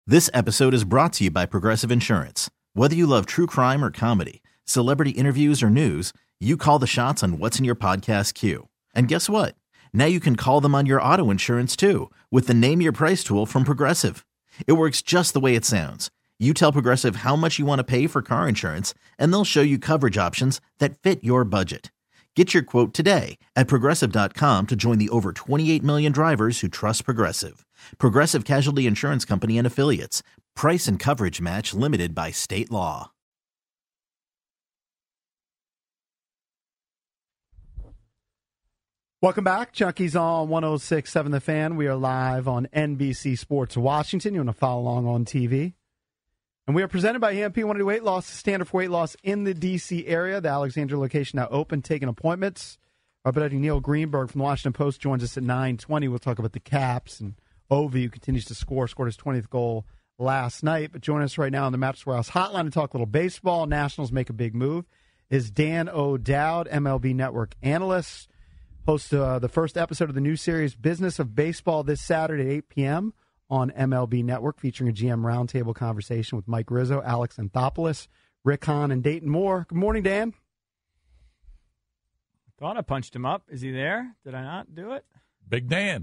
This episode is brought to you by Progressive Insurance. Whether you love true crime or comedy, celebrity interviews or news, you call the shots on what's in your podcast queue. And guess what? Now you can call them on your auto insurance too with the Name Your Price tool from Progressive. It works just the way it sounds. You tell Progressive how much you want to pay for car insurance, and they'll show you coverage options that fit your budget. Get your quote today at Progressive.com to join the over 28 million drivers who trust Progressive. Progressive Casualty Insurance Company and Affiliates. Price and coverage match limited by state law. Welcome back. Junkies on 106.7 The Fan. We are live on NBC Sports Washington. You want to follow along on TV. And we are presented by EMP 180 Weight Loss, the standard for weight loss in the D.C. area. The Alexandria location now open, taking appointments. Our buddy Neil Greenberg from the Washington Post joins us at 9:20. We'll talk about the Caps and Ovi, who continues to scored his 20th goal last night. But joining us right now on the Maps Warehouse Hotline to talk a little baseball, Nationals make a big move, is Dan O'Dowd, MLB Network analyst. Host the first episode of the new series, Business of Baseball, this Saturday at 8 p.m. on MLB Network, featuring a GM roundtable conversation with Mike Rizzo, Alex Anthopoulos, Rick Hahn, and Dayton Moore. Good morning, Dan. Thought I punched him up. Is he there? Did I not do it? Big Dan.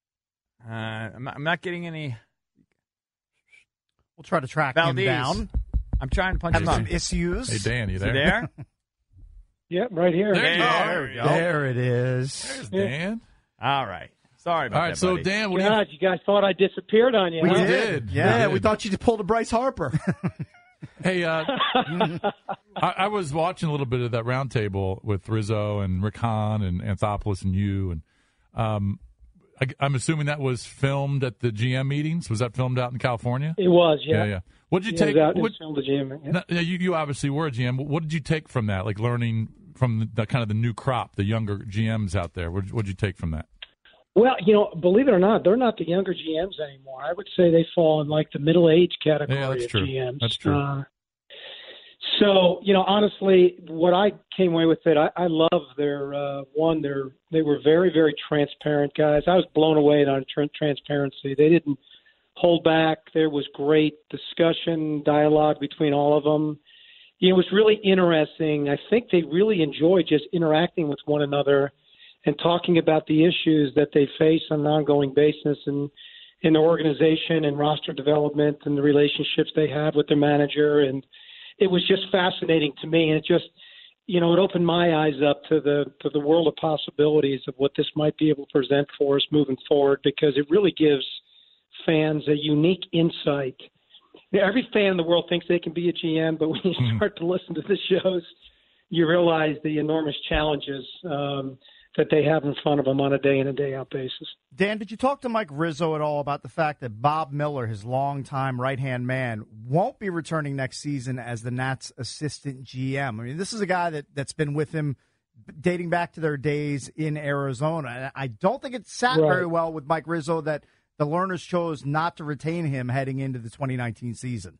I'm not getting any. We'll try to track Valdez. him down. I'm trying to punch him up. Some issues. Hey, Dan, you Is he there? there? Yep, right here. There you are. There we go. There it is. There's Dan. All right. Sorry about All right, that, so buddy. Dan, what do you... God, you guys thought I disappeared on you. We huh? did. We Yeah, did. we thought you just pulled a Bryce Harper. Hey, I was watching a little bit of that roundtable with Rizzo and Rick Hahn and Anthopoulos and you, and I'm assuming that was filmed at the GM meetings. Was that filmed out in California? It was, yeah. Yeah. What did you Yeah, take? it was out in What, the gym. Yeah. no, you obviously were a GM. What did you take from that? Like learning from the kind of the new crop, the younger GMs out there. What did you take from that? Well, believe it or not, they're not the younger GMs anymore. I would say they fall in like the middle-age category Yeah, that's of true. GMs. That's true. So, honestly, what I came away with it, I love their they were very, very transparent guys. I was blown away on transparency. They didn't hold back. There was great discussion, dialogue between all of them. It was really interesting. I think they really enjoyed just interacting with one another and talking about the issues that they face on an ongoing basis in the organization and roster development and the relationships they have with their manager. And it was just fascinating to me. And it just, it opened my eyes up to the world of possibilities of what this might be able to present for us moving forward, because it really gives fans a unique insight. Every fan in the world thinks they can be a GM, but when you start to listen to the shows, you realize the enormous challenges that they have in front of them on a day-in and day-out basis. Dan, did you talk to Mike Rizzo at all about the fact that Bob Miller, his longtime right-hand man, won't be returning next season as the Nats' assistant GM? I mean, this is a guy that's been with him dating back to their days in Arizona. And I don't think it sat very well with Mike Rizzo that the Lerners chose not to retain him heading into the 2019 season.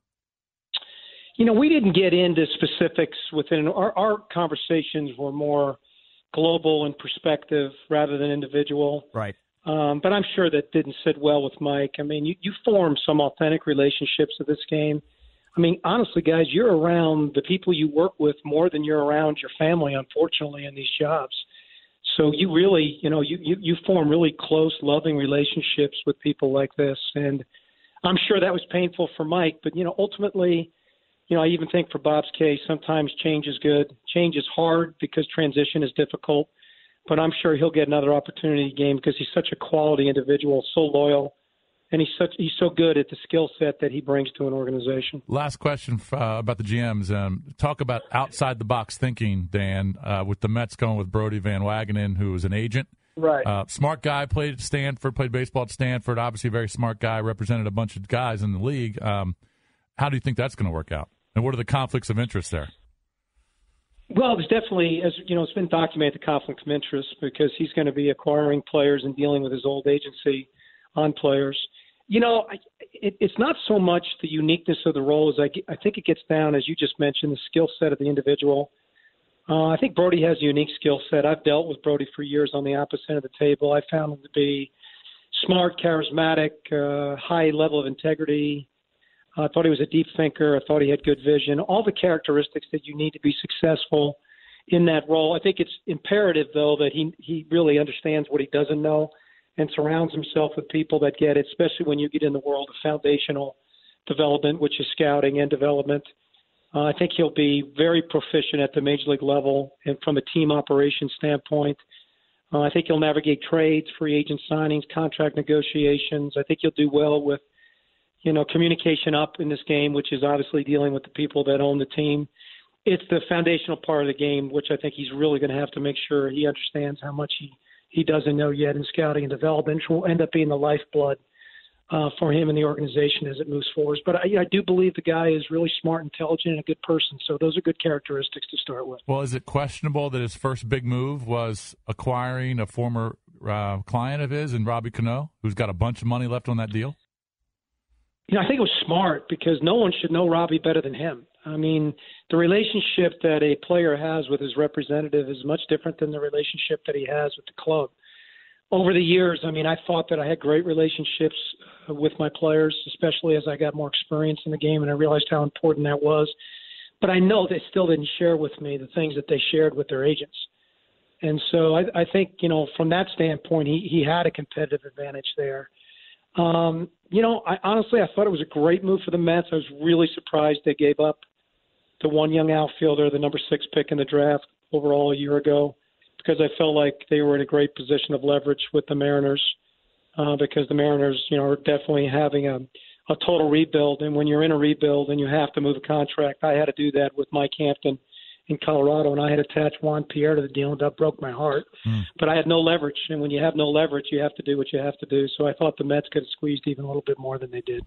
We didn't get into specifics within our conversations were more global and perspective rather than individual. Right. But I'm sure that didn't sit well with Mike. I mean, you form some authentic relationships at this game. I mean, honestly, guys, you're around the people you work with more than you're around your family, unfortunately, in these jobs. So you really, you form really close, loving relationships with people like this. And I'm sure that was painful for Mike. But, ultimately, I even think for Bob's case, sometimes change is good. Change is hard because transition is difficult. But I'm sure he'll get another opportunity game because he's such a quality individual, so loyal, and he's so good at the skill set that he brings to an organization. Last question about the GMs. Talk about outside-the-box thinking, Dan, with the Mets going with Brodie Van Wagenen, who was an agent. Right. Smart guy, played at Stanford, played baseball at Stanford, obviously a very smart guy, represented a bunch of guys in the league. How do you think that's going to work out? And what are the conflicts of interest there? Well, there's definitely, as it's been documented, the conflict of interest because he's going to be acquiring players and dealing with his old agency on players. It's not so much the uniqueness of the role as I think it gets down, as you just mentioned, the skill set of the individual. I think Brodie has a unique skill set. I've dealt with Brodie for years on the opposite end of the table. I found him to be smart, charismatic, high level of integrity, I thought he was a deep thinker. I thought he had good vision. All the characteristics that you need to be successful in that role. I think it's imperative, though, that he really understands what he doesn't know and surrounds himself with people that get it, especially when you get in the world of foundational development, which is scouting and development. I think he'll be very proficient at the major league level and from a team operations standpoint. I think he'll navigate trades, free agent signings, contract negotiations. I think he'll do well with, communication up in this game, which is obviously dealing with the people that own the team. It's the foundational part of the game, which I think he's really going to have to make sure he understands how much he doesn't know yet in scouting and development, which will end up being the lifeblood for him and the organization as it moves forward. But I do believe the guy is really smart, intelligent, and a good person. So those are good characteristics to start with. Well, is it questionable that his first big move was acquiring a former client of his in Robbie Cano, who's got a bunch of money left on that deal? I think it was smart because no one should know Robbie better than him. I mean, the relationship that a player has with his representative is much different than the relationship that he has with the club. Over the years, I thought that I had great relationships with my players, especially as I got more experience in the game and I realized how important that was. But I know they still didn't share with me the things that they shared with their agents. And so I think, from that standpoint, he had a competitive advantage there. I thought it was a great move for the Mets. I was really surprised they gave up the one young outfielder, the number 6 pick in the draft overall a year ago, because I felt like they were in a great position of leverage with the Mariners, because the Mariners, are definitely having a total rebuild. And when you're in a rebuild and you have to move a contract, I had to do that with Mike Hampton in Colorado, and I had attached Juan Pierre to the deal, and that broke my heart. But I had no leverage, and when you have no leverage, you have to do what you have to do. So I thought the Mets could have squeezed even a little bit more than they did.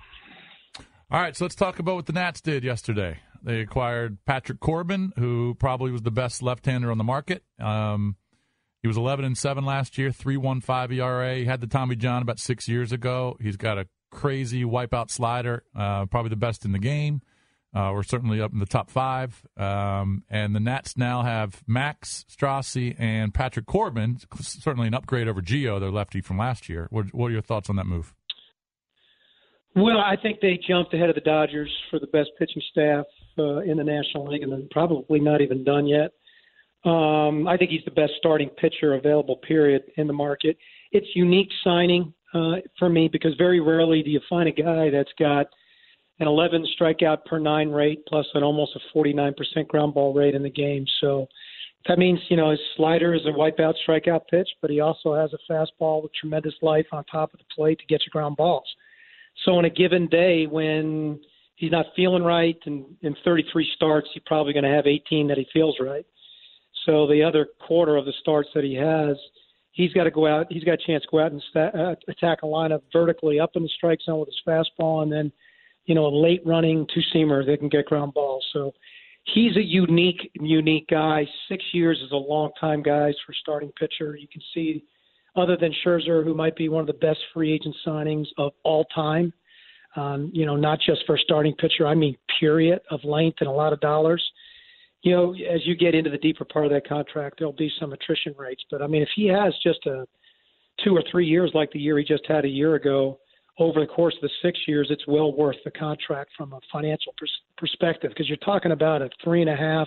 All right, so let's talk about what the Nats did yesterday. They acquired Patrick Corbin, who probably was the best left-hander on the market. He was 11-7 last year, 3.15 ERA. He had the Tommy John about 6 years ago. He's got a crazy wipeout slider, probably the best in the game. We're certainly up in the top 5. And the Nats now have Max Strassi and Patrick Corbin, certainly an upgrade over Gio, their lefty from last year. What are your thoughts on that move? Well, I think they jumped ahead of the Dodgers for the best pitching staff in the National League, and they're probably not even done yet. I think he's the best starting pitcher available, period, in the market. It's unique signing for me because very rarely do you find a guy that's got an 11 strikeout per 9 rate plus an almost a 49% ground ball rate in the game. So that means, his slider is a wipeout strikeout pitch, but he also has a fastball with tremendous life on top of the plate to get you ground balls. So on a given day when he's not feeling right and in 33 starts, he's probably going to have 18 that he feels right. So the other quarter of the starts that he has, he's got to go out. He's got a chance to go out and attack a lineup vertically up in the strike zone with his fastball and then, a late running two-seamer that can get ground balls. So he's a unique guy. 6 years is a long time, guys, for starting pitcher. You can see, other than Scherzer, who might be one of the best free agent signings of all time, not just for a starting pitcher, period, of length and a lot of dollars. As you get into the deeper part of that contract, there'll be some attrition rates. But, if he has just 2 or 3 years like the year he just had a year ago, over the course of the 6 years, it's well worth the contract from a financial perspective because you're talking about a 3 to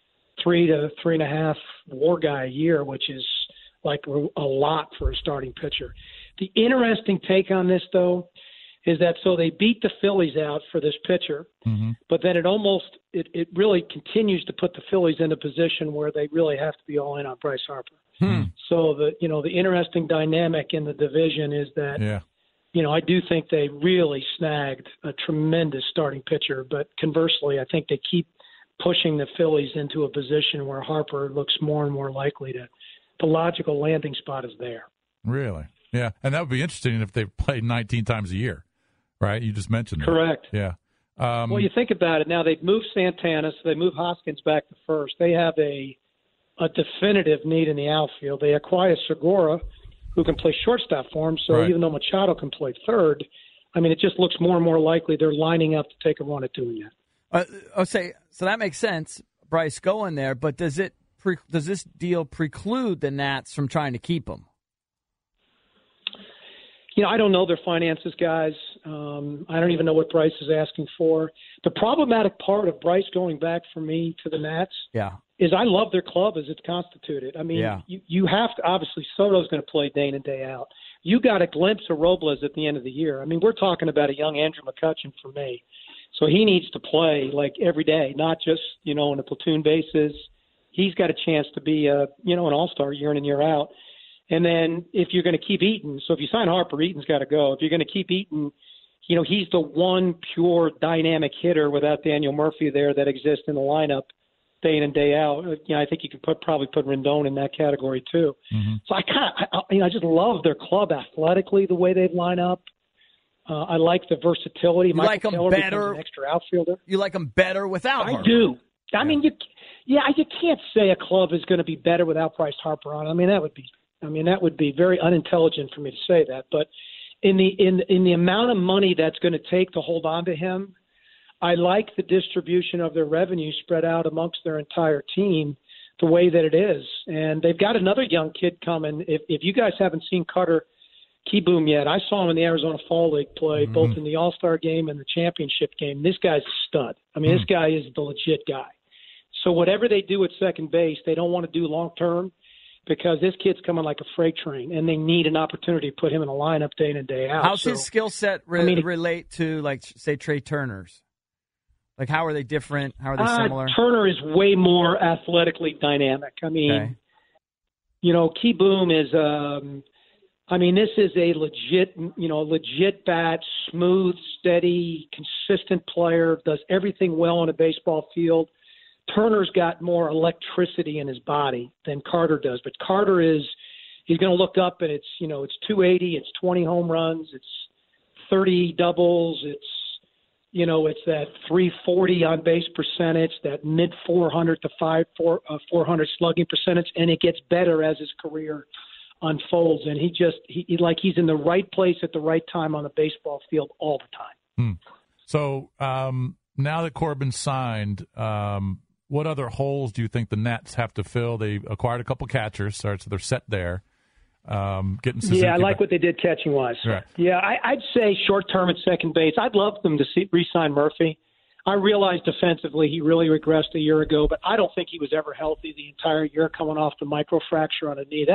3.5 WAR guy a year, which is like a lot for a starting pitcher. The interesting take on this, though, is that so they beat the Phillies out for this pitcher, but then it really continues to put the Phillies in a position where they really have to be all in on Bryce Harper. So the interesting dynamic in the division is that I do think they really snagged a tremendous starting pitcher, but conversely, I think they keep pushing the Phillies into a position where Harper looks more and more likely to. The logical landing spot is there. Really? Yeah, and that would be interesting if they played 19 times a year, right? You just mentioned that. Correct. Yeah. Well, you think about it now. They've moved Santana, so they moved Hoskins back to first. They have a definitive need in the outfield. They acquired Segura, who can play shortstop for him. So even though Machado can play third, it just looks more and more likely they're lining up to take a run at doing that. So that makes sense, Bryce, going there. But does this deal preclude the Nats from trying to keep him? I don't know their finances, guys. I don't even know what Bryce is asking for. The problematic part of Bryce going back for me to the Nats is I love their club as it's constituted. I mean, you have to – obviously Soto's going to play day in and day out. You got a glimpse of Robles at the end of the year. I mean, we're talking about a young Andrew McCutchen for me. So he needs to play like every day, not just, on a platoon basis. He's got a chance to be, an all-star year in and year out. And then if you're going to keep Eaton, so if you sign Harper, Eaton's got to go. If you're going to keep Eaton, he's the one pure dynamic hitter without Daniel Murphy there that exists in the lineup day in and day out. I think you could probably put Rendon in that category too. Mm-hmm. So I just love their club athletically, the way they line up. I like the versatility. You like them better? An extra outfielder. You like them better without Harper? I do. I mean, you can't say a club is going to be better without Bryce Harper on. That would be very unintelligent for me to say that. But in the amount of money that's going to take to hold on to him, I like the distribution of their revenue spread out amongst their entire team the way that it is. And they've got another young kid coming. If you guys haven't seen Carter Kieboom yet, I saw him in the Arizona Fall League play, both in the All-Star game and the championship game. This guy's a stud. This guy is the legit guy. So whatever they do at second base, they don't want to do long-term because this kid's coming like a freight train, and they need an opportunity to put him in a lineup day in and day out. How's his skill set relate to, like, say, Trey Turner's? Like, how are they different? How are they similar? Turner is way more athletically dynamic. Kieboom is this is a legit bat, smooth, steady, consistent player, does everything well on a baseball field. Turner's got more electricity in his body than Carter does. But Carter he's going to look up and it's 280, it's 20 home runs, it's 30 doubles, it's that 340 on base percentage, that mid 400 to 400 slugging percentage, and it gets better as his career unfolds. And he's in the right place at the right time on the baseball field all the time. So now that Corbin's signed, what other holes do you think the Nats have to fill? They acquired a couple catchers, so they're set there. Getting Suzuki I like what they did catching-wise. Right. Yeah, I'd say short-term at second base. I'd love them to re-sign Murphy. I realized defensively he really regressed a year ago, but I don't think he was ever healthy the entire year coming off the microfracture on a knee.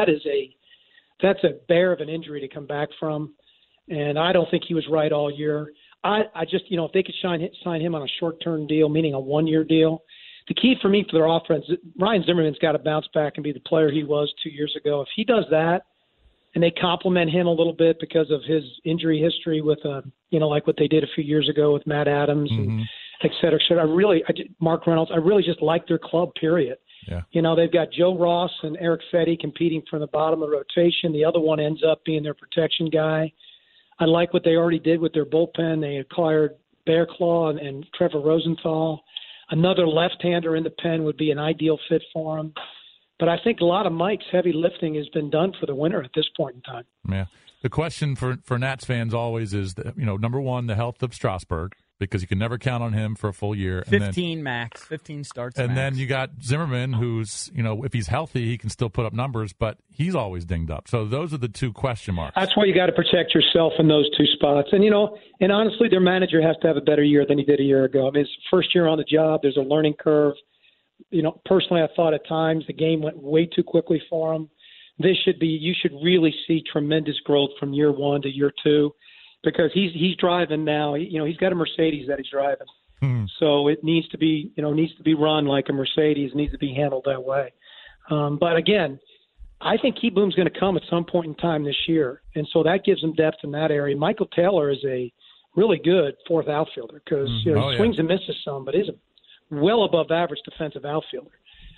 That's a bear of an injury to come back from, and I don't think he was right all year. I just, if they could sign him on a short-term deal, meaning a one-year deal, the key for me for their offense, Ryan Zimmerman's got to bounce back and be the player he was 2 years ago. If he does that, and they compliment him a little bit because of his injury history with, like what they did a few years ago with Matt Adams, and et cetera, et cetera. Mark Reynolds, I really just like their club, period. Yeah. They've got Joe Ross and Eric Fetty competing for the bottom of the rotation. The other one ends up being their protection guy. I like what they already did with their bullpen. They acquired Bearclaw and Trevor Rosenthal. Another left-hander in the pen would be an ideal fit for him. But I think a lot of Mike's heavy lifting has been done for the winter at this point in time. Yeah. The question for Nats fans always is, number one, the health of Strasburg, because you can never count on him for a full year. 15 starts and max. then you got Zimmerman, who's, if he's healthy, he can still put up numbers, but he's always dinged up. So those are the two question marks. That's why you got to protect yourself in those two spots. And, and honestly, their manager has to have a better year than he did a year ago. It's his first year on the job. There's a learning curve. Personally, I thought at times the game went way too quickly for him. You should really see tremendous growth from year one to year two, because he's driving now. He's got a Mercedes that he's driving. So it needs to be run like a Mercedes, needs to be handled that way. But again, I think Kieboom's going to come at some point in time this year. And so that gives him depth in that area. Michael Taylor is a really good fourth outfielder because he swings and misses some, but is a well above average defensive outfielder.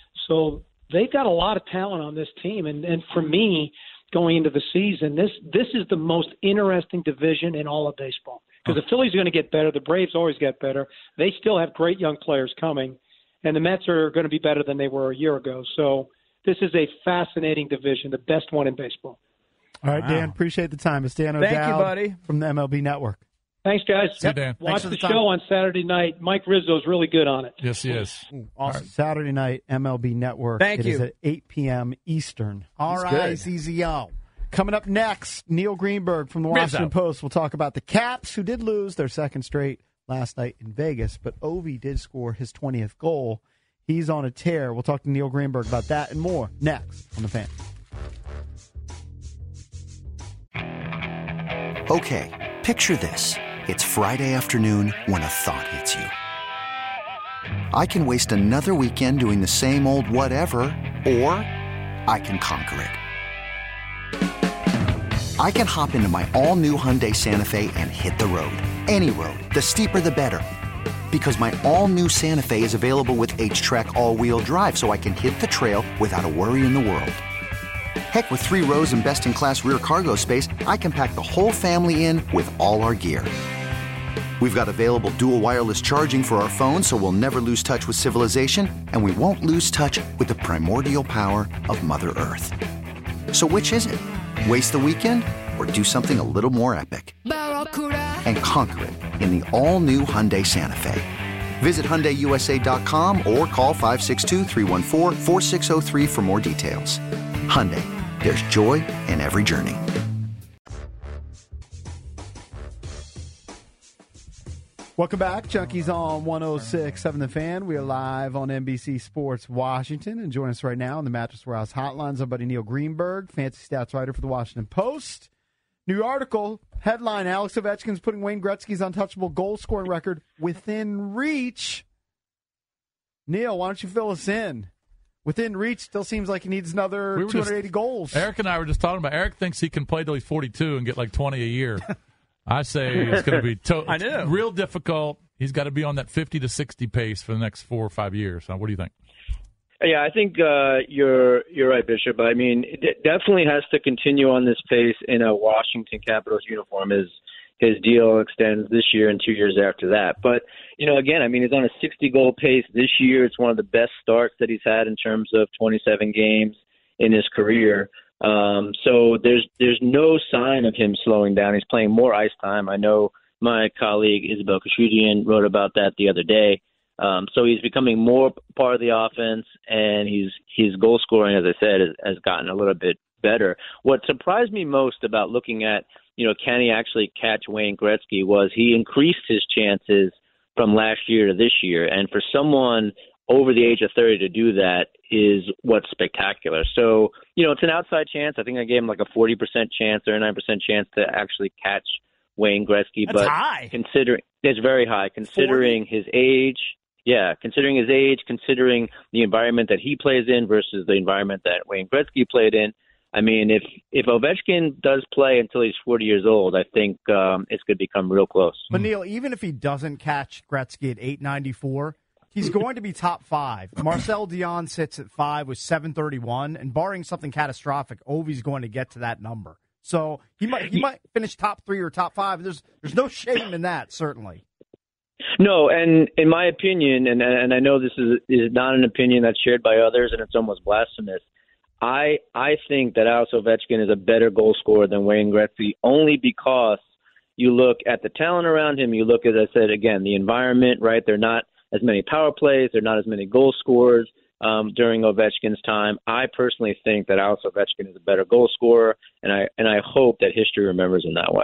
So they've got a lot of talent on this team. And for me, going into the season, this is the most interesting division in all of baseball, because the Phillies are going to get better. The Braves always get better. They still have great young players coming, and the Mets are going to be better than they were a year ago. So this is a fascinating division, the best one in baseball. All right, Dan, appreciate the time. It's Dan O'Dowd. Thank you, buddy. From the MLB Network. Thanks, guys. See you, Dan. Watch the show on Saturday night. Mike Rizzo's really good on it. Yes, he is. Awesome. Saturday night, MLB Network. Thank you. It is at 8 p.m. Eastern. RIZZO. Coming up next, Neil Greenberg from the Washington Post will talk about the Caps, who did lose their second straight last night in Vegas, but Ovi did score his 20th goal. He's on a tear. We'll talk to Neil Greenberg about that and more next on The Fan. Okay, picture this. It's Friday afternoon when a thought hits you. I can waste another weekend doing the same old whatever, or I can conquer it. I can hop into my all-new Hyundai Santa Fe and hit the road. Any road. The steeper, the better. Because my all-new Santa Fe is available with H-Track all-wheel drive, so I can hit the trail without a worry in the world. Heck, with 3 rows and best-in-class rear cargo space, I can pack the whole family in with all our gear. We've got available dual wireless charging for our phones, so we'll never lose touch with civilization, and we won't lose touch with the primordial power of Mother Earth. So which is it? Waste the weekend or do something a little more epic? And conquer it in the all-new Hyundai Santa Fe. Visit HyundaiUSA.com or call 562-314-4603 for more details. Hyundai, there's joy in every journey. Welcome back. Junkies on 106.7 The Fan. We are live on NBC Sports Washington. And join us right now on the Mattress Warehouse Hotlines. Our buddy Neil Greenberg, fancy stats writer for the Washington Post. New article, headline, Alex Ovechkin's putting Wayne Gretzky's untouchable goal-scoring record within reach. Neil, why don't you fill us in? Within reach still seems like he needs another 280 goals. Eric and I were just talking about, Eric thinks he can play till he's 42 and get like 20 a year. I say it's going to be real difficult. He's got to be on that 50 to 60 pace for the next 4 or 5 years. So what do you think? Yeah, I think you're right, Bishop. I mean, it definitely has to continue on this pace in a Washington Capitals uniform as his deal extends this year and 2 years after that. But, again, I mean, he's on a 60-goal pace this year. It's one of the best starts that he's had in terms of 27 games in his career. So there's no sign of him slowing down. He's playing more ice time. I know my colleague Isabel Kashudian wrote about that the other day. So he's becoming more part of the offense, and his goal scoring, as I said, has gotten a little bit better. What surprised me most about looking at, can he actually catch Wayne Gretzky was he increased his chances from last year to this year. And for someone over the age of 30 to do that is what's spectacular. So, it's an outside chance. I think I gave him like a 40% chance or a 9% chance to actually catch Wayne Gretzky. That's but high. It's very high considering 40? His age. Yeah, considering his age, considering the environment that he plays in versus the environment that Wayne Gretzky played in. I mean, if Ovechkin does play until he's 40 years old, I think it's going to become real close. But, Neil, even if he doesn't catch Gretzky at 894, he's going to be top 5. Marcel Dion sits at 5 with 731, and barring something catastrophic, Ovi's going to get to that number. So he might finish top 3 or top 5. There's no shame in that, certainly. No, and in my opinion, and I know this is not an opinion that's shared by others, and it's almost blasphemous, I think that Alex Ovechkin is a better goal scorer than Wayne Gretzky only because you look at the talent around him. You look, as I said, again, the environment, right? There are not as many power plays. There are not as many goal scorers during Ovechkin's time. I personally think that Alex Ovechkin is a better goal scorer, and I hope that history remembers him that way.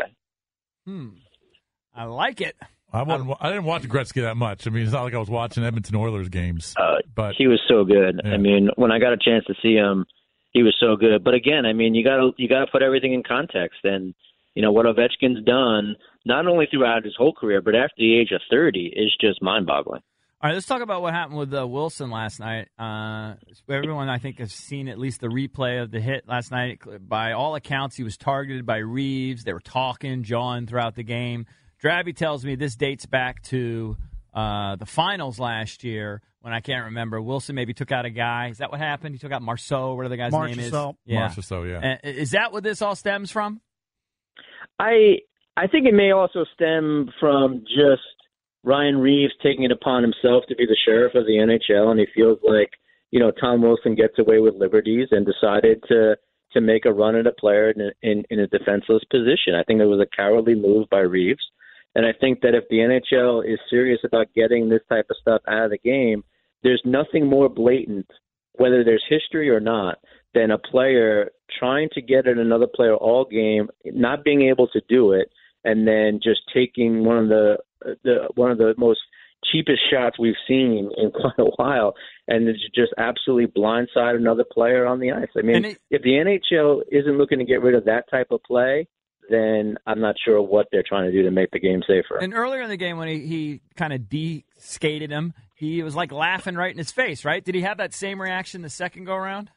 I like it. I didn't watch Gretzky that much. I mean, it's not like I was watching Edmonton Oilers games. But he was so good. Yeah. I mean, when I got a chance to see him, he was so good. But again, I mean, you gotta put everything in context. And what Ovechkin's done, not only throughout his whole career, but after the age of 30, is just mind-boggling. All right, let's talk about what happened with Wilson last night. Everyone, I think, has seen at least the replay of the hit last night. By all accounts, he was targeted by Reeves. They were talking, jawing throughout the game. Drabby tells me this dates back to the finals last year when I can't remember. Wilson maybe took out a guy. Is that what happened? He took out Marceau, whatever the guy's name is. Yeah. Marceau, yeah. Is that what this all stems from? I think it may also stem from just Ryan Reeves taking it upon himself to be the sheriff of the NHL, and he feels like, Tom Wilson gets away with liberties and decided to make a run at a player in a defenseless position. I think it was a cowardly move by Reeves. And I think that if the NHL is serious about getting this type of stuff out of the game, there's nothing more blatant, whether there's history or not, than a player trying to get at another player all game, not being able to do it, and then just taking one of the most cheapest shots we've seen in quite a while, and it's just absolutely blindside another player on the ice. I mean, if the NHL isn't looking to get rid of that type of play, then I'm not sure what they're trying to do to make the game safer. And earlier in the game when he kind of de-skated him, he was like laughing right in his face, right? Did he have that same reaction the second go-around?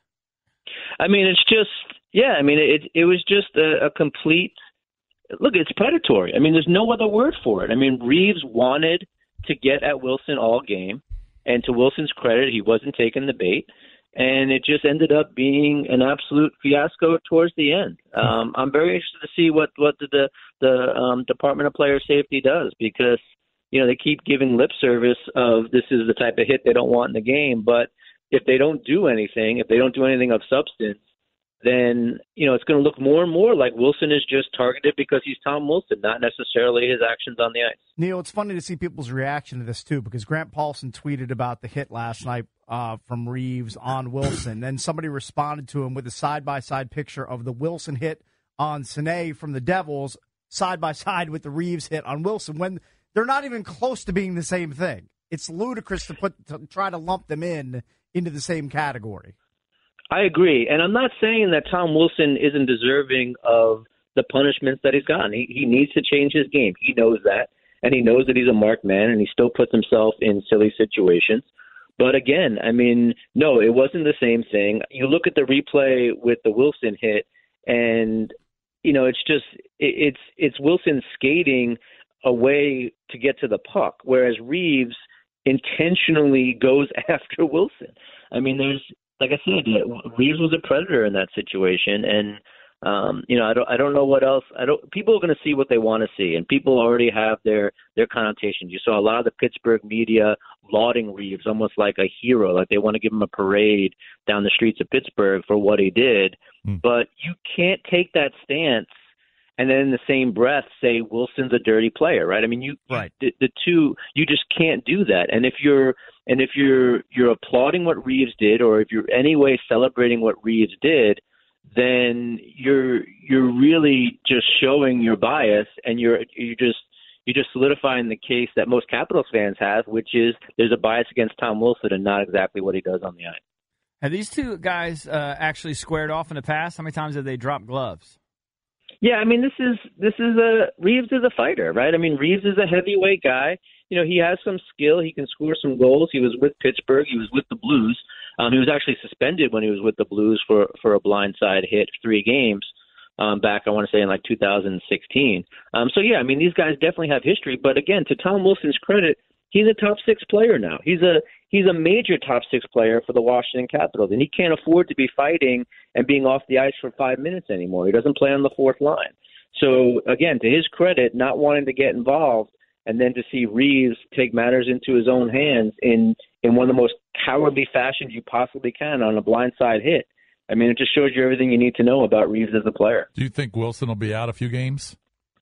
I mean, it's just, yeah, I mean, it was just a complete, look, it's predatory. I mean, there's no other word for it. I mean, Reeves wanted to get at Wilson all game, and to Wilson's credit, he wasn't taking the bait, and it just ended up being an absolute fiasco towards the end. I'm very interested to see what the Department of Player Safety does, because, you know, they keep giving lip service of this is the type of hit they don't want in the game, but if they don't do anything, if they don't do anything of substance, then, you know, it's going to look more and more like Wilson is just targeted because he's Tom Wilson, not necessarily his actions on the ice. Neil, it's funny to see people's reaction to this, too, because Grant Paulson tweeted about the hit last night from Reeves on Wilson. Then somebody responded to him with a side-by-side picture of the Wilson hit on Sané from the Devils, side-by-side with the Reeves hit on Wilson, when they're not even close to being the same thing. It's ludicrous to try to lump them into the same category. I agree. And I'm not saying that Tom Wilson isn't deserving of the punishments that he's gotten. He needs to change his game. He knows that. And he knows that he's a marked man, and he still puts himself in silly situations. But again, I mean, no, it wasn't the same thing. You look at the replay with the Wilson hit, and, you know, it's just it's Wilson skating away to get to the puck, whereas Reeves intentionally goes after Wilson. I mean, like I said, Reeves was a predator in that situation, and you know, I don't know what else. People are going to see what they want to see, and people already have their connotations. You saw a lot of the Pittsburgh media lauding Reeves almost like a hero, like they want to give him a parade down the streets of Pittsburgh for what he did. But you can't take that stance and then in the same breath say Wilson's a dirty player, right? I mean, the two, you just can't do that. And if you're applauding what Reeves did, or if you're anyway celebrating what Reeves did, then you're really just showing your bias, and you're just solidifying the case that most Capitals fans have, which is there's a bias against Tom Wilson and not exactly what he does on the ice. Have these two guys actually squared off in the past? How many times have they dropped gloves? Yeah, I mean, Reeves is a fighter, right? I mean, Reeves is a heavyweight guy. You know, he has some skill. He can score some goals. He was with Pittsburgh. He was with the Blues. He was actually suspended when he was with the Blues for a blindside hit 3 games back, I want to say, in like 2016. So, yeah, I mean, these guys definitely have history. But, again, to Tom Wilson's credit, he's a top 6 player now. He's a major top 6 player for the Washington Capitals, and he can't afford to be fighting and being off the ice for 5 minutes anymore. He doesn't play on the fourth line. So, again, to his credit, not wanting to get involved, and then to see Reeves take matters into his own hands in one of the most cowardly fashions you possibly can on a blindside hit. I mean, it just shows you everything you need to know about Reeves as a player. Do you think Wilson will be out a few games?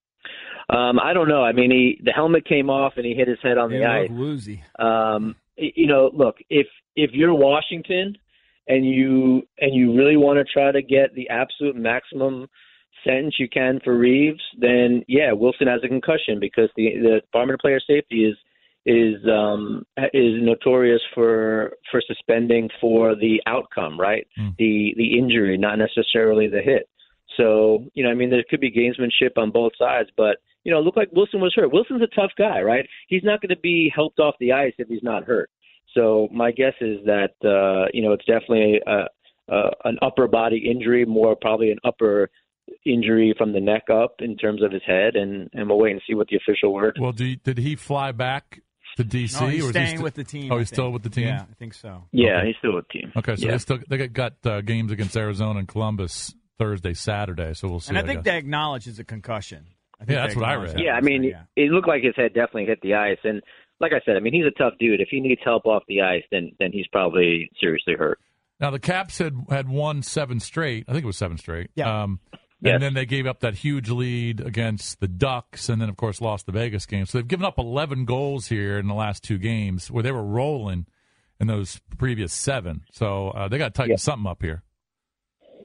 I don't know. I mean, the helmet came off and he hit his head on the ice. Woozy. You know, look, if you're Washington and you really want to try to get the absolute maximum sentence you can for Reeves, then yeah, Wilson has a concussion, because the Department of Player Safety is notorious for suspending for the outcome, right? The injury, not necessarily the hit. So, you know, I mean, there could be gamesmanship on both sides, but, you know, it looked like Wilson was hurt. Wilson's a tough guy, right? He's not going to be helped off the ice if he's not hurt. So my guess is that, you know, it's definitely an upper body injury, more probably an upper injury from the neck up in terms of his head, and we'll wait and see what the official word. Well, did he fly back to D.C.? No, he's or staying with the team. Oh, he's still with the team? Yeah, I think so. Yeah, okay. He's still with the team. Okay, so yeah. they got games against Arizona and Columbus Thursday, Saturday, so we'll see. And I think they acknowledge it's a concussion. That's what I read. Yeah, I mean, it looked like his head definitely hit the ice, and like I said, I mean, he's a tough dude. If he needs help off the ice, then he's probably seriously hurt. Now, the Caps had won 7 straight. I think it was 7 straight. Yeah. And then they gave up that huge lead against the Ducks, and then, of course, lost the Vegas game. So they've given up 11 goals here in the last 2 games, where they were rolling in those previous 7. So they got to tighten something up here.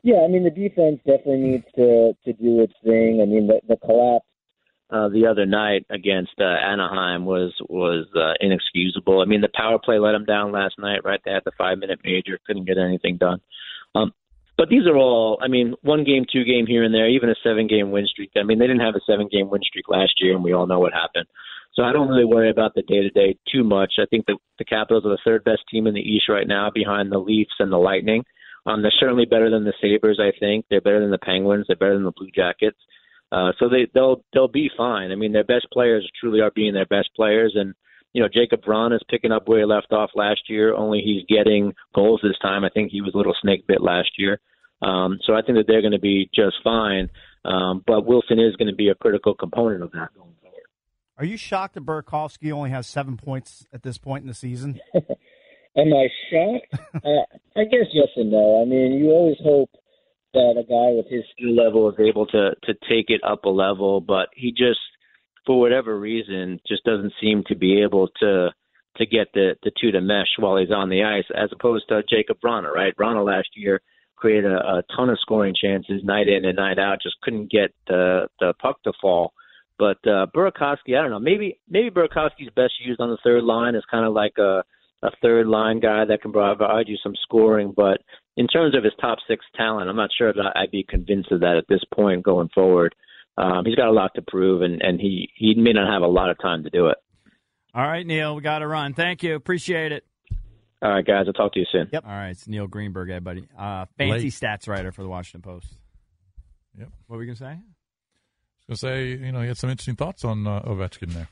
Yeah, I mean, the defense definitely needs to do its thing. I mean, the collapse the other night against Anaheim was inexcusable. I mean, the power play let them down last night, right? They had the 5-minute major, couldn't get anything done. But these are all, I mean, 1 game, 2 game here and there, even a 7-game win streak. I mean, they didn't have a 7-game win streak last year, and we all know what happened. So I don't really worry about the day-to-day too much. I think the Capitals are the 3rd best team in the East right now, behind the Leafs and the Lightning. They're certainly better than the Sabres, I think. They're better than the Penguins. They're better than the Blue Jackets. So they'll be fine. I mean, their best players truly are being their best players. And, you know, Jacob Vrana is picking up where he left off last year, only he's getting goals this time. I think he was a little snake bit last year. So I think that they're going to be just fine. But Wilson is going to be a critical component of that going forward. Are you shocked that Burakovsky only has 7 points at this point in the season? Am I shocked? I guess yes and no. I mean, you always hope that a guy with his skill level is able to take it up a level, but he just, for whatever reason, just doesn't seem to be able to get the two to mesh while he's on the ice, as opposed to Jacob Vrana, right? Vrana last year created a ton of scoring chances night in and night out, just couldn't get the puck to fall. But Burakovsky, I don't know, maybe Burakovsky's best used on the third line is kind of like a third line guy that can provide you some scoring. But in terms of his top 6 talent, I'm not sure that I'd be convinced of that at this point going forward. He's got a lot to prove, and he may not have a lot of time to do it. All right, Neil, we got to run. Thank you. Appreciate it. All right, guys. I'll talk to you soon. Yep. All right, it's Neil Greenberg, everybody. Fancy stats writer for the Washington Post. Yep. What were we going to say? I was going to say, he had some interesting thoughts on Ovechkin there.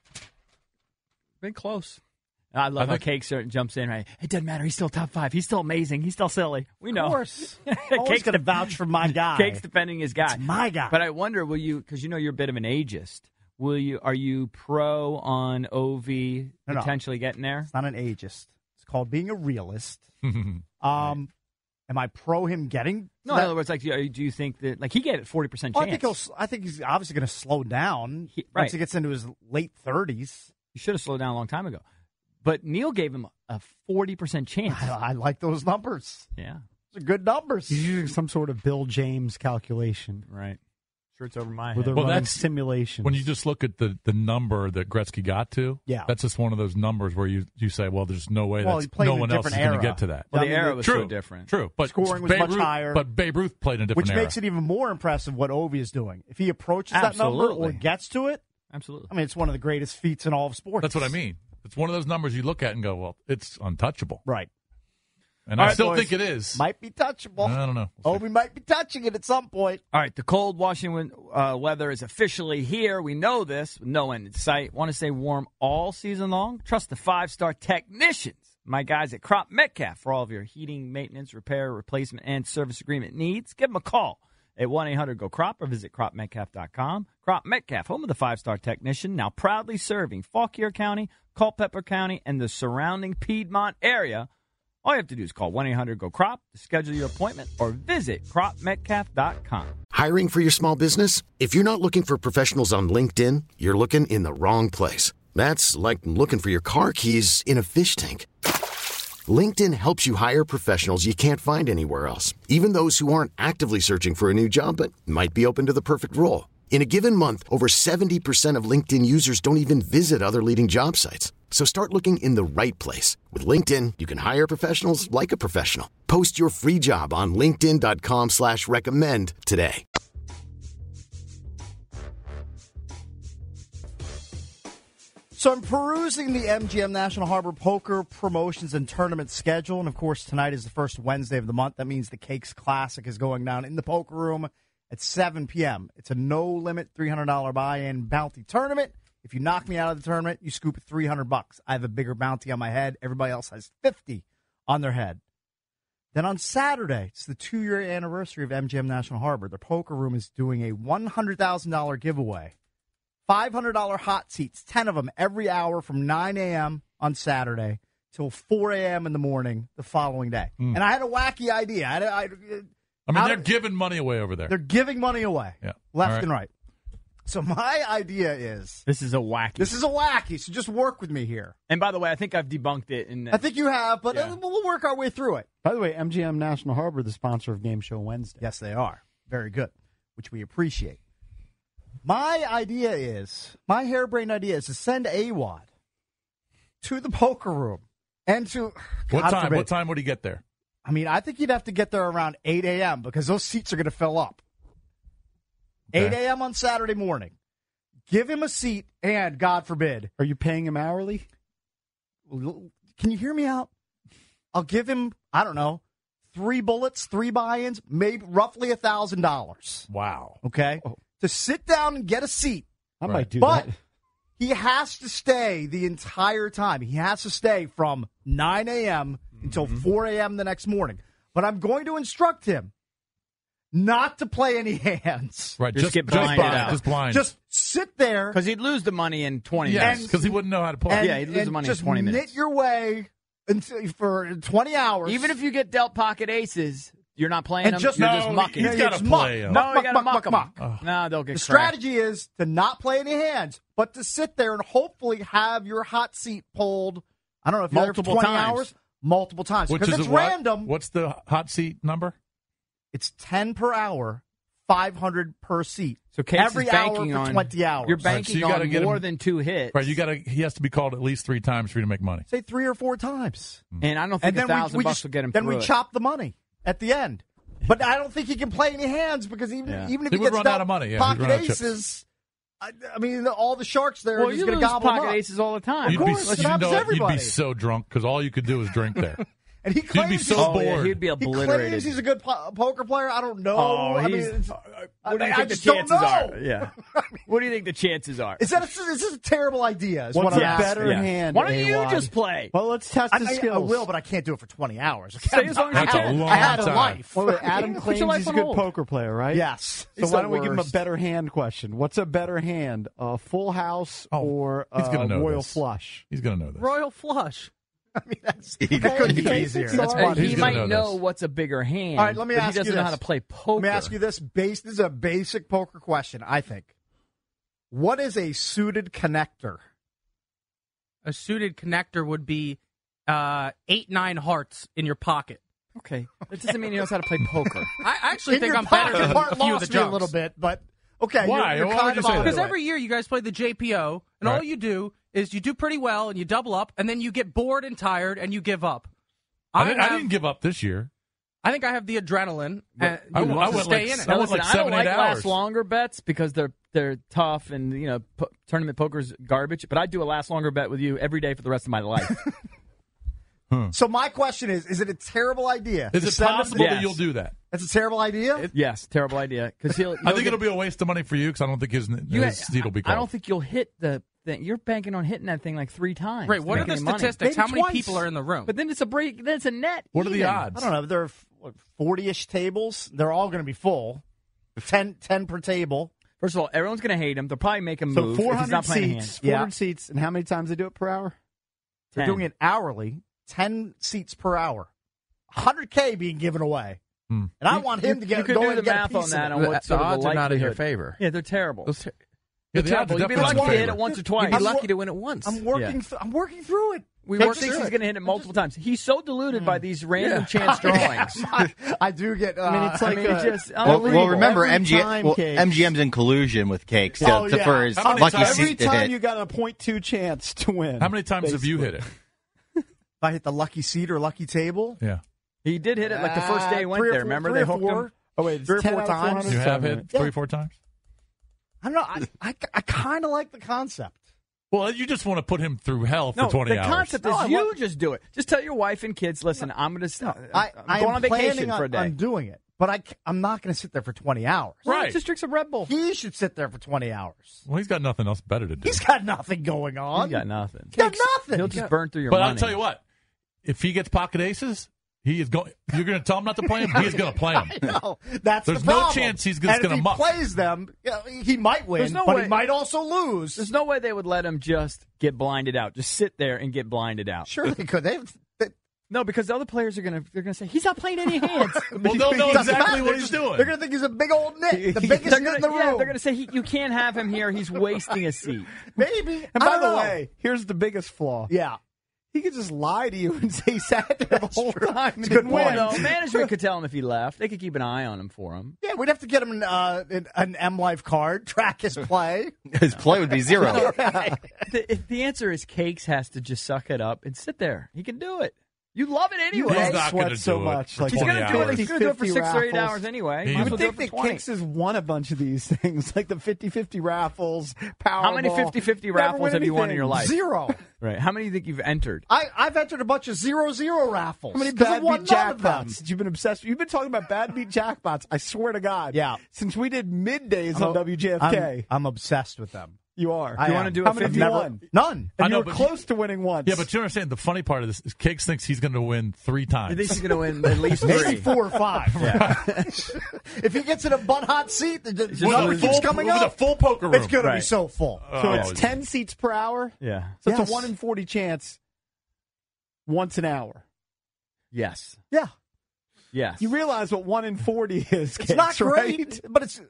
Been close. I love how Cakes jumps in, right? It doesn't matter. He's still top 5. He's still amazing. He's still silly. We know. Of course. Always going to vouch for my guy. Cake's defending his guy. It's my guy. But I wonder, will you, because you're a bit of an ageist, are you pro on Ovi potentially getting there? It's not an ageist. It's called being a realist. Am I pro him getting? No, in other words, like, do you think that, like, he gave it 40% chance? I think he's obviously going to slow down once he gets into his late 30s. He should have slowed down a long time ago. But Neil gave him a 40% chance. I like those numbers. Yeah. Those are good numbers. He's using some sort of Bill James calculation. Right. Sure, it's over my head. Well, that's simulation. When you just look at the number that Gretzky got to, that's just one of those numbers where you say, well, there's no way no one else is going to get to that. Well, the era was so different. True. But scoring was much higher. But Babe Ruth played in a different era. Which makes it even more impressive what Ovi is doing. If he approaches that number or gets to it, absolutely. I mean, it's one of the greatest feats in all of sports. That's what I mean. It's one of those numbers you look at and go, well, it's untouchable. Right. And I still think it is. Might be touchable. I don't know. We might be touching it at some point. All right, the cold Washington weather is officially here. We know this with no end in sight. Want to stay warm all season long? Trust the 5-star technicians, my guys at Crop Metcalf, for all of your heating, maintenance, repair, replacement, and service agreement needs. Give them a call at 1-800-GO-CROP or visit cropmetcalf.com. Crop Metcalf, home of the 5-star technician, now proudly serving Fauquier County, Culpeper County, and the surrounding Piedmont area. All you have to do is call 1-800-GO-CROP to schedule your appointment or visit cropmetcalf.com. Hiring for your small business? If you're not looking for professionals on LinkedIn, you're looking in the wrong place. That's like looking for your car keys in a fish tank. LinkedIn helps you hire professionals you can't find anywhere else, even those who aren't actively searching for a new job but might be open to the perfect role. In a given month, over 70% of LinkedIn users don't even visit other leading job sites. So start looking in the right place. With LinkedIn, you can hire professionals like a professional. Post your free job on linkedin.com/recommend today. So I'm perusing the MGM National Harbor Poker promotions and tournament schedule. And, of course, tonight is the first Wednesday of the month. That means the Cakes Classic is going down in the poker room at 7 p.m. It's a no-limit $300 buy-in bounty tournament. If you knock me out of the tournament, you scoop $300. I have a bigger bounty on my head. Everybody else has $50 on their head. Then on Saturday, it's the 2-year anniversary of MGM National Harbor. The poker room is doing a $100,000 giveaway. $500 hot seats, 10 of them every hour from 9 a.m. on Saturday till 4 a.m. in the morning the following day. And I had a wacky idea. I mean, they're giving money away over there. They're giving money away, left and right. So my idea is This is a wacky. So just work with me here. And by the way, I think I've debunked it. I think you have, but we'll work our way through it. By the way, MGM National Harbor, the sponsor of Game Show Wednesday. Yes, they are. Very good, which we appreciate. My harebrained idea is to send AWOD to the poker room and to What time would he get there? I mean, I think you'd have to get there around 8 a.m. because those seats are going to fill up. Okay. 8 a.m. on Saturday morning. Give him a seat, and God forbid. Are you paying him hourly? Can you hear me out? I'll give him, I don't know, 3 bullets, 3 buy-ins, maybe roughly $1,000. Wow. Okay? To sit down and get a seat. I might do but that. he has to stay the entire time. He has to stay from 9 a.m. until 4 a.m. the next morning. But I'm going to instruct him not to play any hands. Right, just get blinded out. Just blind. Just sit there. Because he'd lose the money in 20 Yes, minutes. because he wouldn't know how to play. Yeah, he'd lose the money in just 20 minutes. knit your way for 20 hours. Even if you get dealt pocket aces, you're not playing And them. just- you're No, just mucking. he's gotta It's play muck. him. No, you got to muck, muck them. muck. No, they'll get The crashed. strategy is to not play any hands, but to sit there and hopefully have your hot seat pulled, I don't know if you're there for Multiple 20 times. hours, multiple times. Which Because is it's what? random. What's the hot seat number? It's 10 per hour, 500 per seat. So Cakes every is hour banking for on 20 hours. You're Right, banking so you gotta on get more him- than 2 hits. Right, he has to be called at least 3 times for you to make money. Say 3 or 4 times. And I don't think And then $1,000 just will get him then through we it. chop the money at the end. But I don't think he can play any hands because even if He he would gets run dealt out of money, yeah, he'd pocket run out of chips. aces, I mean, all the sharks there, Well, he's you going to lose gobble them pocket up. aces all the time. Of course, it happens to you'd everybody. be so drunk because all you could do is drink there. And he You'd claims be so Oh, bored. yeah, he'd be he obliterated. claims he's a good poker player. I don't know. Oh, I mean, he's- it's- What do you I think the just don't chances know. are? Yeah. What do you think the chances are? Is this a terrible idea? Is What's what I'm a asking. better Yeah. hand? Why don't you AWOD? just play? Well, let's test the I skills. will, but I can't do it for 20 hours. Stay as long as you That's a can. long I had a time. life. Well, Adam Put claims your life he's a on good hold. poker player, right? Yes. So He's why the don't we give him a worst. better hand question? What's a better hand, a full house or he's gonna know royal this. flush? He's going to know this. Royal flush. I mean, that couldn't be easier. That's Well, He's he gonna might know know this. what's a bigger hand. All right, let me but ask he doesn't you know this. how to play poker. Let me ask you this. This is a basic poker question, I think. What is a suited connector? A suited connector would be 8-9 hearts in your pocket. Okay. That doesn't mean he knows how to play poker. I actually In think your I'm better pocket than part a few of the lost me a jumps. little bit, but okay. Why? You're Why kind would you of say onto that? Because it. every year you guys play the JPO, and Right. all you do is you do pretty well, and you double up, and then you get bored and tired, and you give up. I didn't give up this year. I think I have the adrenaline and I to went stay like in it. I Now, went listen, like I don't 7-8 like hours. last longer bets because they're tough and tournament poker's garbage. But I do a last longer bet with you every day for the rest of my life. So my question is it a terrible idea? Is to it send him- possible that Yes. you'll do that? It's a terrible idea? Yes, terrible idea. Because I think it'll be a waste of money for you because I don't think his seat will be called. I don't think you'll hit the thing. You're banking on hitting that thing like 3 times. Right, to what are make the any money. statistics? Maybe How many twice. people are in the room? But then it's a break. Then it's a net. What are the even. odds? I don't know. There are 40-ish tables. They're all going to be full. 10 per table. First of all, everyone's going to hate him. They'll probably make him So move if he's 400 not playing seats. hands. 400 Yeah. seats, and how many times they do it per hour? They're 10. doing it hourly. 10 seats per hour. $100K being given away. And I want him to You get could go do and the get a math piece on of that it. on what The sort of odds the are not in your likelihood. favor. Yeah, they're terrible. Yeah, They're the odds terrible. are You'd be definitely lucky in to his hit it favor. once or You'd twice. be lucky to win it once. I'm working through it. We Take work thinks he's it. going to hit it multiple times. He's so deluded by these random chance drawings. I do get. I mean, it's like just Well, unbelievable. remember, Every time, Cakes. MGM's in collusion with Cakes Oh, yeah. for his How many lucky times- Every seat to time hit. you got a 0.2 chance to win. How many times have you hit it? if I hit the lucky seat or lucky table. Yeah. He did hit it like the first day he went 3 or there. 4 Remember 3 they or hooked 4. him? Oh, wait, it's 3 or 10 4 out of times. 400 You have hit Yeah. 3 or 4 times? I don't know. I kind of like the concept. Well, you just want to put him through hell for No, 20 the hours. concept is you just do it. Just tell your wife and kids, listen, I'm going to I I'm going am on vacation planning for a day. on doing it, but I'm not going to sit there for 20 hours. Right. Just drink some Red Bull. He should sit there for 20 hours. Well, he's got nothing else better to do. He's got nothing going on. He's got nothing. He's got nothing. He'll just burn through your But money. I'll tell you what, if he gets pocket aces, he is going. You're going to tell him not to play him. He's going to play them. No, that's There's the no problem. chance he's just And if gonna he muck. plays them, he might win, There's no but way- he might also lose. There's no way they would let him just get blinded out. Just sit there and get blinded out. Sure, they could. No, because the other players they're gonna say he's not playing any hands. Well, they'll know exactly what he's doing. They're going to think he's a big old Nick, the biggest They're in gonna, the room. yeah, they're gonna say you can't have him here. He's wasting a seat. Maybe. And I by don't the know. way, here's the biggest flaw. Yeah. He could just lie to you and say he sat there the whole time. It's a good Well, point. no, management could tell him if he left. They could keep an eye on him for him. Yeah, we'd have to get him an M Life card, track his play. His play would be 0. The answer is Cakes has to just suck it up and sit there. He can do it. You love it anyway. He's not sweat gonna so do it much. for Like He's 20 going to do it. hours. He's going to do it for 50 6 or 8 raffles. hours anyway. You Might as You well would do it think for that 20. Kicks has won a bunch of these things, like the 50-50 raffles, Powerball. How many 50-50 Never raffles win have you won in anything. your life? 0. Right. How many do you think you've entered? I've entered a bunch of 0-0 raffles. How many 'cause I bad won beat none of them. jackpots that you've been obsessed with? You've been talking about bad beat jackpots, I swear to God. Yeah. Since we did middays on I'm- WJFK. I'm obsessed with them. You are. I You am. want to do How a many have 50? you Never- won? None. I And know, you were but close to winning once. Yeah, but you understand the funny part of this is Cakes thinks he's going to win 3 You times. think he's going to win at least Maybe 3? 4 or 5. If he gets in a butt hot seat, the With number a keeps full- coming with a up. full poker room. It's going to be Right. so full. So Oh, it's 10 seats per hour. Yeah. So it's Yes. a 1 in 40 chance once an hour. Yes. Yeah. Yes. You realize what 1 in 40 is, It's not Cakes, great, right? but it's...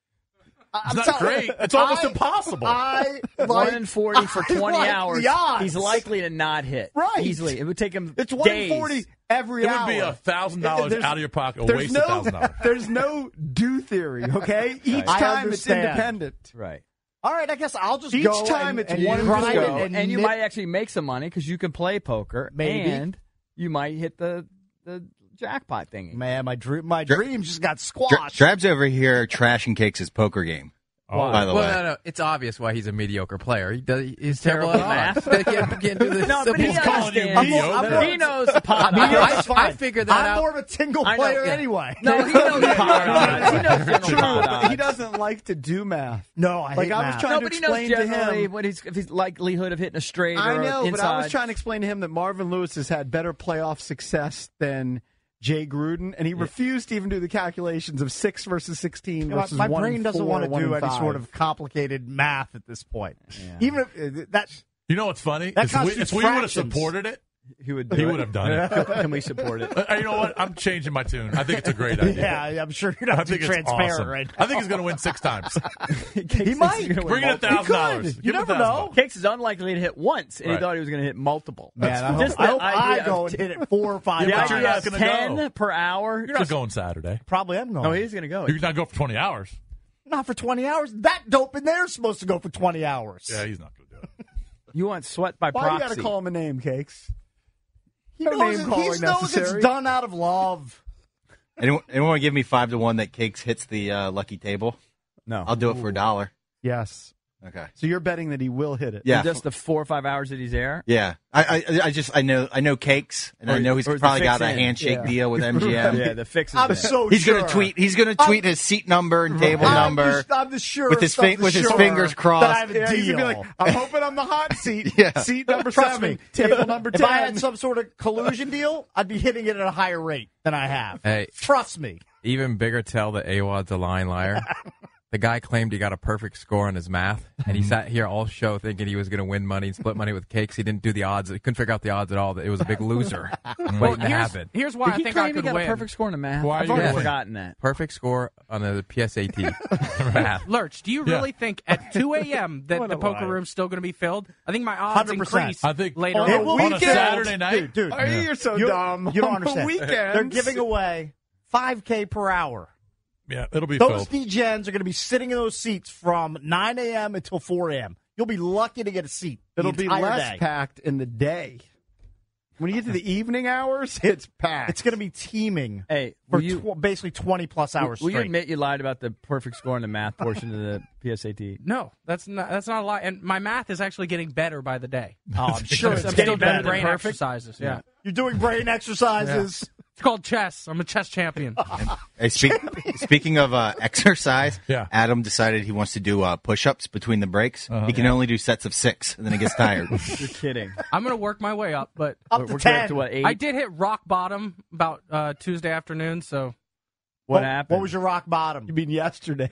It's not great. It's almost impossible. I 1 in 40 for 20 like hours. the odds. He's likely to not hit. Right. Easily. It would take him It's 1 days. in 40 every It hour. would be $1,000 There's- out of your pocket, a There's waste no, of $1,000. There's no do theory, okay? Each I time it's understand. independent. Right. All right, I guess I'll just Each go time and, it's and one grind go. it And you nip- might actually make some money because you can play poker. Maybe. And you might hit the jackpot thingy. Man, my dreams just got squashed. Drab's over here trashing Cakes' poker game. Oh, by the way. No, it's obvious why he's a mediocre player. He's terrible terrible at at math. math. Can't do this. No, but he He's calling you understands. mediocre. He knows the pot I, odds. I figured that I'm out. more of a tingle I know, player yeah. anyway. No, he knows the pot odds. He knows general True, pot but he odds. doesn't like to do math. No, I Like, hate I was math. trying No, to but he knows explain to generally him. what if his likelihood of hitting a straight I or know, inside. but I was trying to explain to him that Marvin Lewis has had better playoff success than Jay Gruden, and he refused to even do the calculations of 6 versus 16 versus my 1 brain and doesn't 4, want to 1 do and any 5. sort of complicated math at this point. Even if that You know what's funny? That If constitutes we would have fractions. supported it, He would. Do he it. would have done it. Can we support it? You know what? I'm changing my tune. I think it's a great idea. yeah, I'm sure you're I not too think it's transparent awesome. right now. I think he's going to win 6 times. He might. Bring in $1,000. You never know. Cakes is unlikely to hit once, and Right. he thought he was going to hit multiple. Man, I Just hope the I idea go of and hit it 4 or 5 The Yeah, but you're idea not of gonna 10 go. per hour. You're not going Saturday. Probably am going. No, he's going to go. You're not going for 20 hours. Not for 20 hours. That dope in there is supposed to go for 20 hours. Yeah, he's not going to do it. You want sweat by Why you got proxy. to call him a name, Cakes? He No knows, name he calling knows necessary. it's done out of love. Anyone want to give me 5 to 1 that Cakes hits the lucky table? No. I'll do it for $1. Yes. Okay. So you're betting that he will hit it. Yeah. In just the 4 or 5 hours that he's there? Yeah. I know Cakes, and I know he's or is the probably fix got a in? handshake Yeah. deal with MGM. Yeah, the fix is I'm there. so He's sure. gonna tweet. He's gonna tweet his seat number and table number I'm the sure with his fingers crossed. that I have a Yeah, he's deal. gonna be like, I'm hoping I'm the hot seat. Yeah. Seat number Trust 7, me. table number 10. If I had some sort of collusion deal, I'd be hitting it at a higher rate than I have. Hey, Trust me. even bigger tell that Awad's a lying liar. The guy claimed he got a perfect score on his math, and he sat here all show thinking he was going to win money and split money with Cakes. He didn't do the odds. He couldn't figure out the odds at all. That it was a big loser waiting to happen. Here's why Did I he think claim I he could got win. a perfect score in the math? Why are I've you already gonna win? forgotten that. Perfect score on the PSAT math. Lurch, do you Yeah. really think at 2 a.m. that What the a poker liar. room's still going to be filled? I think my odds 100%. increase I think later on on. a- on a Saturday night. Dude, Are you? You're so you, dumb. You don't On understand. weekends, They're giving away $5K per hour. Yeah, it'll be Those filled. DGens are going to be sitting in those seats from 9 a.m. until 4 a.m. You'll be lucky to get a seat. It'll the be entire less day. packed in the day. When you get to the evening hours, it's packed. It's going to be teeming Hey, for will you, basically 20-plus hours will you straight. admit you lied about the perfect score in the math portion of the PSAT? No, that's not a lie. And my math is actually getting better by the day. Oh, I'm sure I'm it's still getting doing better. brain perfect? exercises. Yeah. You're doing brain exercises. It's called chess. I'm a chess champion. Hey, speaking of exercise, Yeah. Adam decided he wants to do push-ups between the breaks. He can only do sets of 6, and then he gets tired. You're kidding. I'm going to work my way up, but Up We're to going 10. up to what, 8? I did hit rock bottom about Tuesday afternoon, so What happened? What was your rock bottom? You mean yesterday?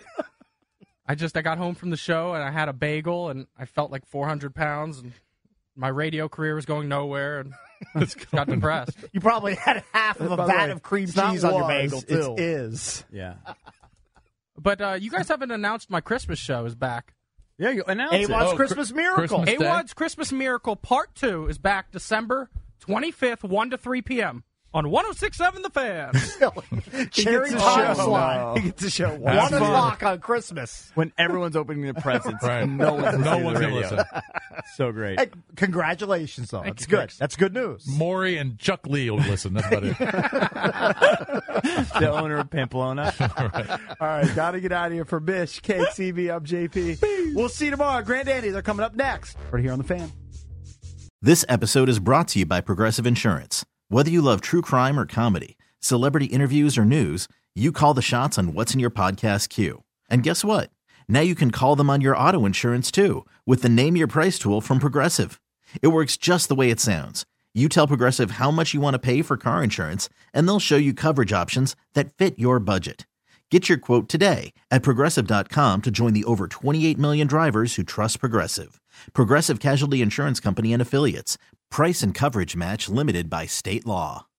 I got home from the show and I had a bagel and I felt like 400 pounds and my radio career was going nowhere, and got depressed. You probably had half of a vat of cream cheese on your bagel, too. It is. Yeah. But you guys haven't announced my Christmas show is back. Yeah, you announced it. AWOD's Christmas Miracle. Christmas Day? AWOD's Christmas Miracle Part 2 is back December 25th, 1 to 3 p.m. on 106.7 The Fan. Cherry He time gets slot. He gets to show 1 o'clock on Christmas. When everyone's opening the presents. Right. No one's No listening one's to the gonna radio. listen. So great. Hey, congratulations, though. Thank That's you, good. Chris. That's good news. Maury and Chuck Lee will listen. That's about it. The owner of Pamplona. All right, got to get out of here for Bish, KCB, I'm JP. We'll see you tomorrow. Grand Andy, they're coming up next. Right here on The Fan. This episode is brought to you by Progressive Insurance. Whether you love true crime or comedy, celebrity interviews or news, you call the shots on what's in your podcast queue. And guess what? Now you can call them on your auto insurance too with the Name Your Price tool from Progressive. It works just the way it sounds. You tell Progressive how much you want to pay for car insurance, and they'll show you coverage options that fit your budget. Get your quote today at Progressive.com to join the over 28 million drivers who trust Progressive. Progressive Casualty Insurance Company and Affiliates. Price and coverage match limited by state law.